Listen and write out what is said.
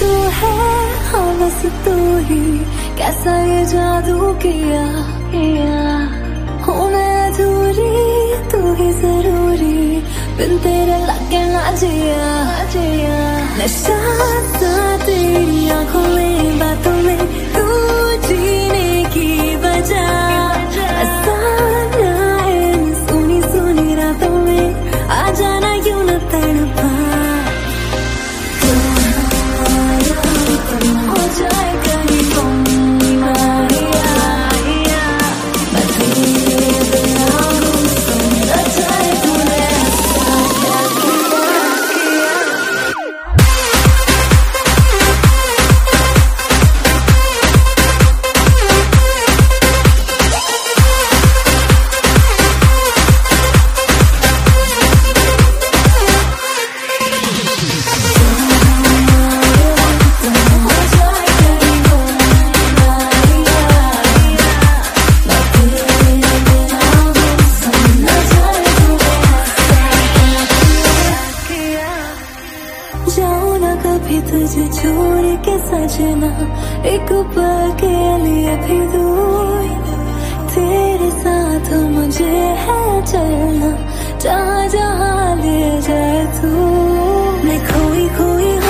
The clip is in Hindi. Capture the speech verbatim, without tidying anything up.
तू है, हाँ बस तू ही, कैसा ये जादू किया किया। हूँ मैं अधूरी, तू ही जरूरी, बिन तेरे लगे ना जिया जिया। नशा सा तेरी आंखों में, बातों में, तू जीने की वजह। अफसाना है सुनी सुनी रातों में, आ जाना यूं न तड़पा। हो जाए कहीं गुम, मारिया, मैं तेरे बिना गुमसुम न जाए, तूने ऐसा क्या किया। जाऊं ना कभी तुझे छोड़ के सजना, एक पल के लिए भी दूर। तेरे साथ मुझे है चलना, जहाँ जहाँ ले जाए तू। मैं खोई खोई